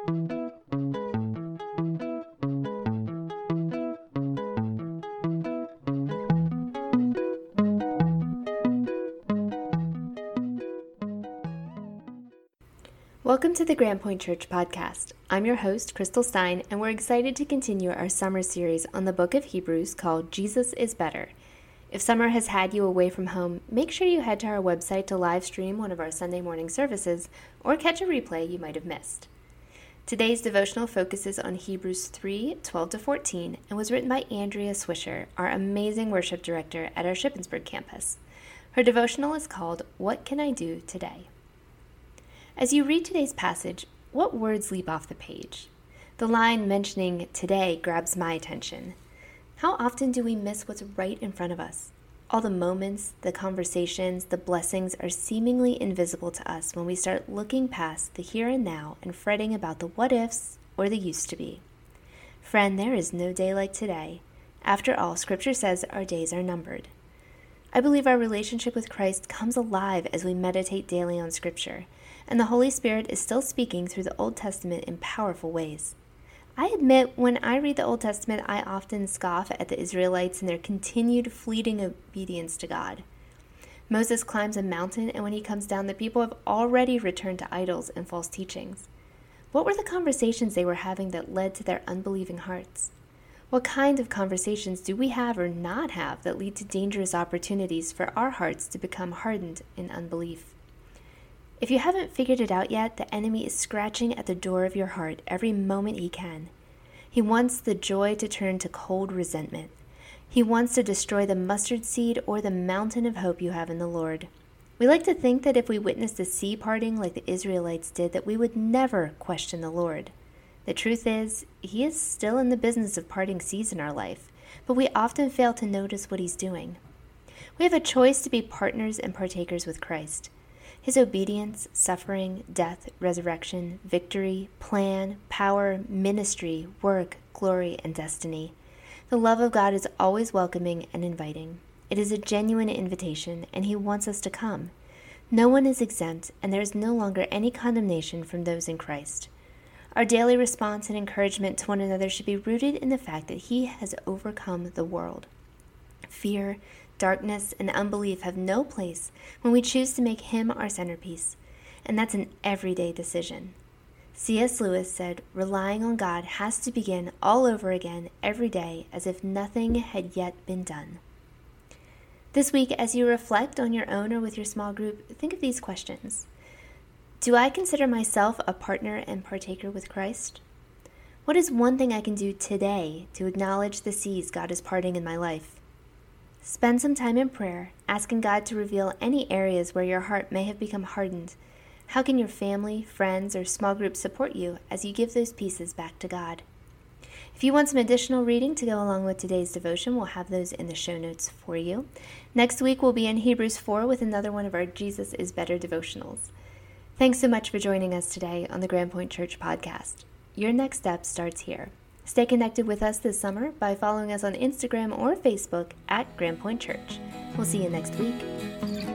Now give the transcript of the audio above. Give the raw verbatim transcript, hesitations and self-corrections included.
Welcome to the Grand Point Church podcast. I'm your host, Crystal Stein, and we're excited to continue our summer series on the book of Hebrews called Jesus is Better. If summer has had you away from home, make sure you head to our website to live stream one of our Sunday morning services or catch a replay you might have missed. Today's devotional focuses on Hebrews three, twelve to fourteen, and was written by Andrea Swisher, our amazing worship director at our Shippensburg campus. Her devotional is called, What Can I Do Today? As you read today's passage, what words leap off the page? The line mentioning today grabs my attention. How often do we miss what's right in front of us? All the moments, the conversations, the blessings are seemingly invisible to us when we start looking past the here and now and fretting about the what ifs or the used to be. Friend, there is no day like today. After all, Scripture says our days are numbered. I believe our relationship with Christ comes alive as we meditate daily on Scripture, and the Holy Spirit is still speaking through the Old Testament in powerful ways. I admit, when I read the Old Testament, I often scoff at the Israelites and their continued fleeting obedience to God. Moses climbs a mountain, and when he comes down, the people have already returned to idols and false teachings. What were the conversations they were having that led to their unbelieving hearts? What kind of conversations do we have or not have that lead to dangerous opportunities for our hearts to become hardened in unbelief? If you haven't figured it out yet, the enemy is scratching at the door of your heart every moment he can. He wants the joy to turn to cold resentment. He wants to destroy the mustard seed or the mountain of hope you have in the Lord. We like to think that if we witnessed the sea parting like the Israelites did, that we would never question the Lord. The truth is, he is still in the business of parting seas in our life, but we often fail to notice what he's doing. We have a choice to be partners and partakers with Christ. His obedience, suffering, death, resurrection, victory, plan, power, ministry, work, glory, and destiny. The love of God is always welcoming and inviting. It is a genuine invitation, and he wants us to come. No one is exempt, and there is no longer any condemnation from those in Christ. Our daily response and encouragement to one another should be rooted in the fact that he has overcome the world. Fear, darkness, and unbelief have no place when we choose to make him our centerpiece, and that's an everyday decision. C S Lewis said, relying on God has to begin all over again every day as if nothing had yet been done. This week, as you reflect on your own or with your small group, think of these questions. Do I consider myself a partner and partaker with Christ? What is one thing I can do today to acknowledge the seas God is parting in my life? Spend some time in prayer, asking God to reveal any areas where your heart may have become hardened. How can your family, friends, or small group support you as you give those pieces back to God? If you want some additional reading to go along with today's devotion, we'll have those in the show notes for you. Next week, we'll be in Hebrews four with another one of our Jesus is Better devotionals. Thanks so much for joining us today on the Grand Point Church podcast. Your next step starts here. Stay connected with us this summer by following us on Instagram or Facebook at Grand Point Church. We'll see you next week.